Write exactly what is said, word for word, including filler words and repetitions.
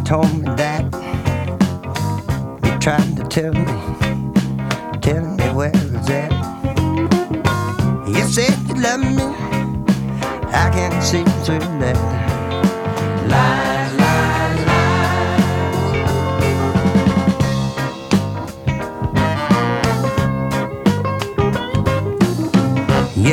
told me that you tried to tell me, tell me where it's at. You said you love me, I can't see through that lie.